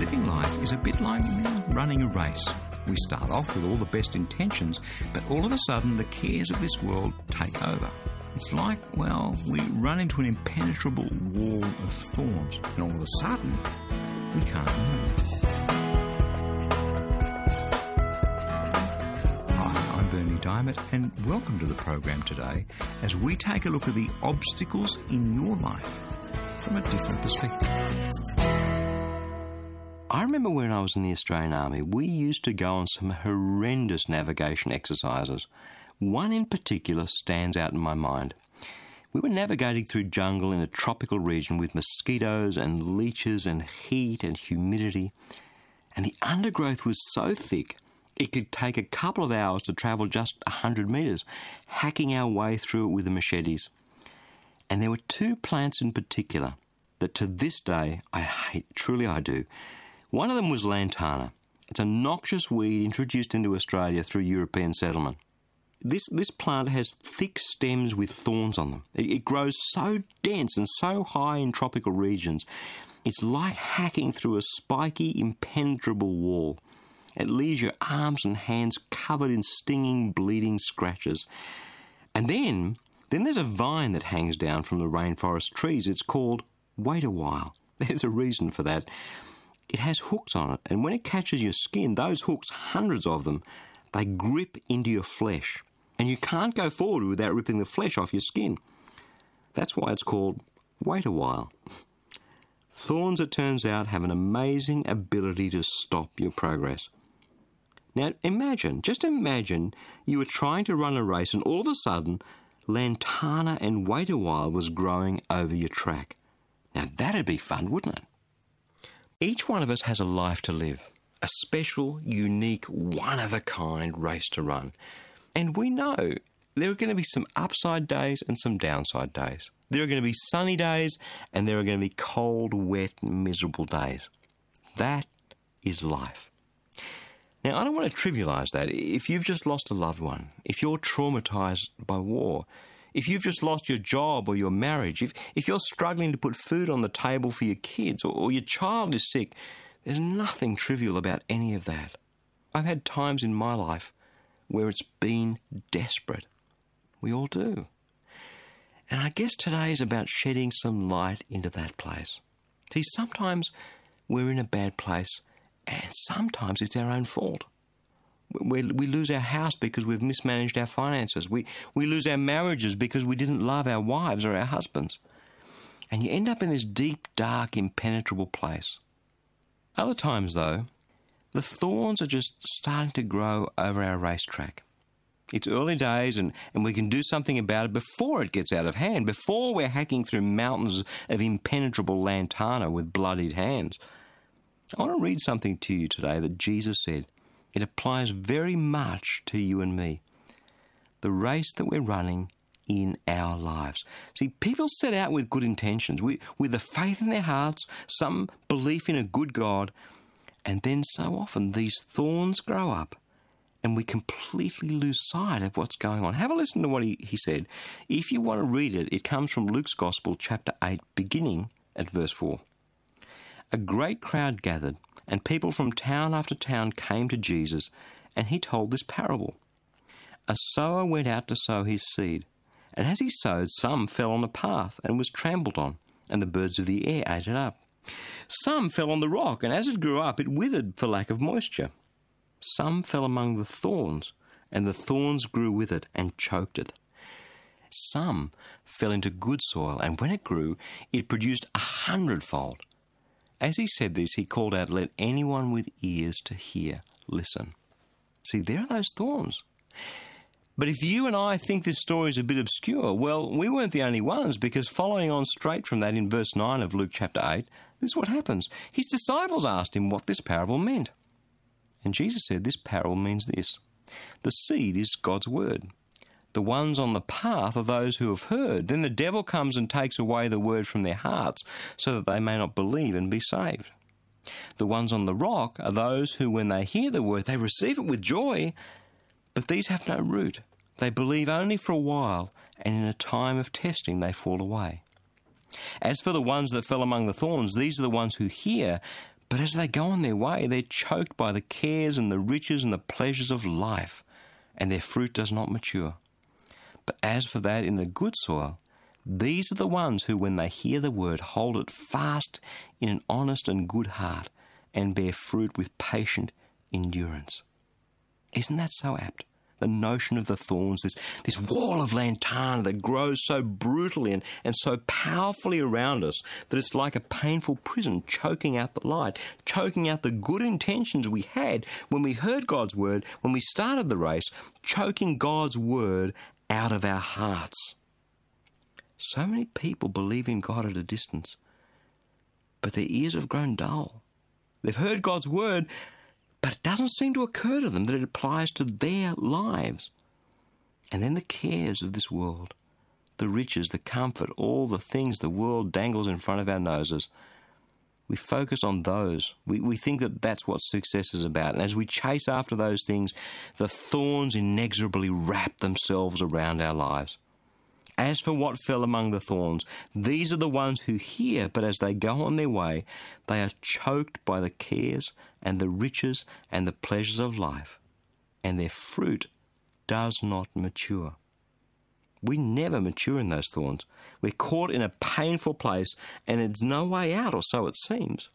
living life is a bit like running a race. We start off with all the best intentions, but all of a sudden the cares of this world take over. It's like, well, we run into an impenetrable wall of thorns, and all of a sudden we can't move. Hi, I'm Bernie Diamond, and welcome to the program today as we take a look at the obstacles in your life from a different perspective. I remember when I was in the Australian Army, we used to go on some horrendous navigation exercises. One in particular stands out in my mind. We were navigating through jungle in a tropical region with mosquitoes and leeches and heat and humidity, and the undergrowth was so thick it could take a couple of hours to travel just 100 metres, hacking our way through it with the machetes. And there were two plants in particular that to this day I hate, truly I do. One of them was lantana. It's a noxious weed introduced into Australia through European settlement. This plant has thick stems with thorns on them. It grows so dense and so high in tropical regions, it's like hacking through a spiky, impenetrable wall. It leaves your arms and hands covered in stinging, bleeding scratches. And then there's a vine that hangs down from the rainforest trees. It's called wait a while. There's a reason for that. It has hooks on it, and when it catches your skin, those hooks, hundreds of them, they grip into your flesh. And you can't go forward without ripping the flesh off your skin. That's why it's called wait a while. Thorns, it turns out, have an amazing ability to stop your progress. Now just imagine you were trying to run a race and all of a sudden, lantana and wait a while was growing over your track. Now that'd be fun, wouldn't it? Each one of us has a life to live, a special, unique, one-of-a-kind race to run. And we know there are going to be some upside days and some downside days. There are going to be sunny days and there are going to be cold, wet, miserable days. That is life. Now, I don't want to trivialise that. If you've just lost a loved one, if you're traumatised by war, if you've just lost your job or your marriage, if you're struggling to put food on the table for your kids or your child is sick, there's nothing trivial about any of that. I've had times in my life where it's been desperate. We all do. And I guess today is about shedding some light into that place. See, sometimes we're in a bad place and sometimes it's our own fault. We lose our house because we've mismanaged our finances. We lose our marriages because we didn't love our wives or our husbands. And you end up in this deep, dark, impenetrable place. Other times, though, the thorns are just starting to grow over our racetrack. It's early days and we can do something about it before it gets out of hand, before we're hacking through mountains of impenetrable lantana with bloodied hands. I want to read something to you today that Jesus said. It applies very much to you and me. The race that we're running in our lives. See, people set out with good intentions, with the faith in their hearts, some belief in a good God, and then so often these thorns grow up and we completely lose sight of what's going on. Have a listen to what he said. If you want to read it, it comes from Luke's Gospel, chapter 8, beginning at verse 4. A great crowd gathered, and people from town after town came to Jesus, and he told this parable. A sower went out to sow his seed, and as he sowed, some fell on the path and was trampled on, and the birds of the air ate it up. Some fell on the rock, and as it grew up, it withered for lack of moisture. Some fell among the thorns, and the thorns grew with it and choked it. Some fell into good soil, and when it grew, it produced 100-fold. As he said this, he called out, "Let anyone with ears to hear listen." See, there are those thorns. But if you and I think this story is a bit obscure, well, we weren't the only ones, because following on straight from that in verse 9 of Luke chapter 8, this is what happens. His disciples asked him what this parable meant. And Jesus said, this parable means this. The seed is God's word. The ones on the path are those who have heard. Then the devil comes and takes away the word from their hearts so that they may not believe and be saved. The ones on the rock are those who, when they hear the word, they receive it with joy, but these have no root. They believe only for a while, and in a time of testing they fall away. As for the ones that fell among the thorns, these are the ones who hear, But as they go on their way, they're choked by the cares and the riches and the pleasures of life, and their fruit does not mature. But as for that in the good soil, these are the ones who, when they hear the word, hold it fast in an honest and good heart, and bear fruit with patient endurance. Isn't that so apt? The notion of the thorns, this wall of lantana that grows so brutally and so powerfully around us that it's like a painful prison choking out the light, choking out the good intentions we had when we heard God's word, when we started the race, choking God's word out of our hearts. So many people believe in God at a distance, but their ears have grown dull. They've heard God's word, but it doesn't seem to occur to them that it applies to their lives. And then the cares of this world, the riches, the comfort, all the things the world dangles in front of our noses, we focus on those. We think that that's what success is about. And as we chase after those things, the thorns inexorably wrap themselves around our lives. As for what fell among the thorns, these are the ones who hear, but as they go on their way, they are choked by the cares and the riches and the pleasures of life, and their fruit does not mature. We never mature in those thorns. We're caught in a painful place, and it's no way out, or so it seems.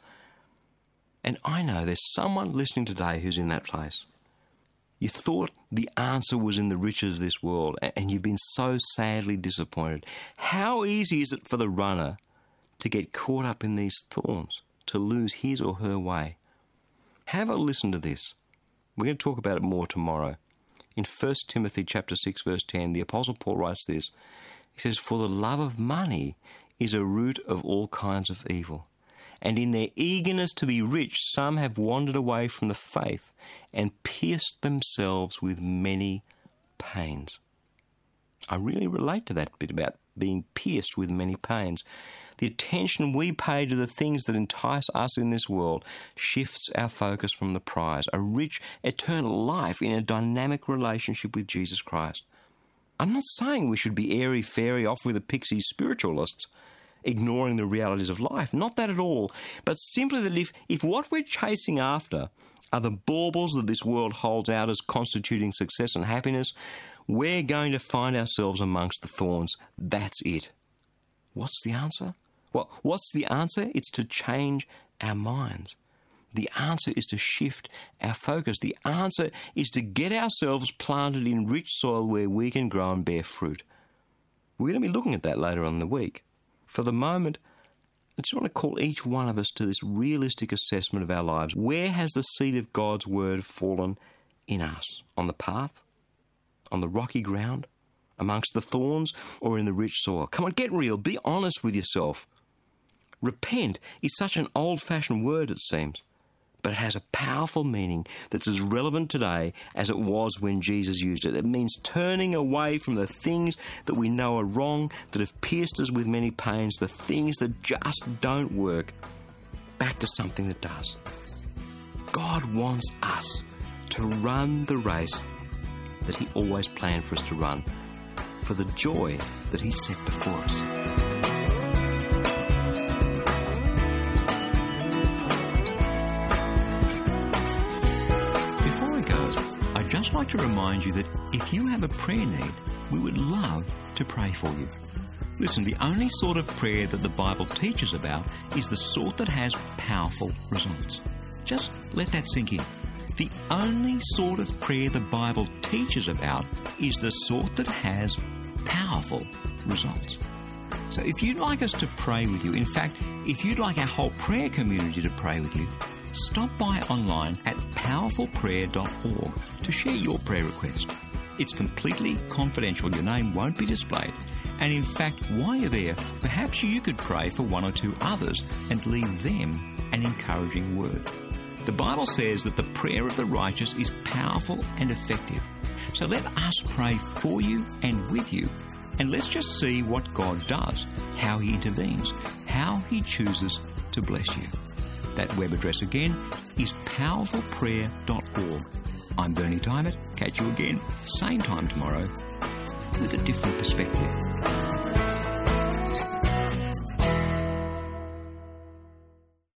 And I know there's someone listening today who's in that place. You thought the answer was in the riches of this world, and you've been so sadly disappointed. How easy is it for the runner to get caught up in these thorns, to lose his or her way? Have a listen to this. We're going to talk about it more tomorrow. In 1 Timothy chapter 6, verse 10, the Apostle Paul writes this. He says, "For the love of money is a root of all kinds of evil. And in their eagerness to be rich, some have wandered away from the faith and pierced themselves with many pains." I really relate to that bit about being pierced with many pains. The attention we pay to the things that entice us in this world shifts our focus from the prize, a rich, eternal life in a dynamic relationship with Jesus Christ. I'm not saying we should be airy-fairy, off with the pixies spiritualists, ignoring the realities of life. Not that at all. But simply that if what we're chasing after are the baubles that this world holds out as constituting success and happiness, we're going to find ourselves amongst the thorns. That's it. What's the answer? Well, what's the answer? It's to change our minds. The answer is to shift our focus. The answer is to get ourselves planted in rich soil where we can grow and bear fruit. We're going to be looking at that later on in the week. For the moment, I just want to call each one of us to this realistic assessment of our lives. Where has the seed of God's word fallen in us? On the path? On the rocky ground? Amongst the thorns? Or in the rich soil? Come on, get real. Be honest with yourself. Repent is such an old-fashioned word, it seems, but it has a powerful meaning that's as relevant today as it was when Jesus used it. It means turning away from the things that we know are wrong, that have pierced us with many pains, the things that just don't work, back to something that does. God wants us to run the race that He always planned for us to run, for the joy that He set before us. I'd just like to remind you that if you have a prayer need, we would love to pray for you. Listen, the only sort of prayer that the Bible teaches about is the sort that has powerful results. Just let that sink in. The only sort of prayer the Bible teaches about is the sort that has powerful results. So if you'd like us to pray with you, in fact, if you'd like our whole prayer community to pray with you, stop by online at powerfulprayer.org to share your prayer request. It's completely confidential. Your name won't be displayed. And in fact, while you're there, perhaps you could pray for one or two others and leave them an encouraging word. The Bible says that the prayer of the righteous is powerful and effective. So let us pray for you and with you, and let's just see what God does, how He intervenes, how He chooses to bless you. That web address again is powerfulprayer.org. I'm Bernie Diamond. Catch you again, same time tomorrow, with a different perspective.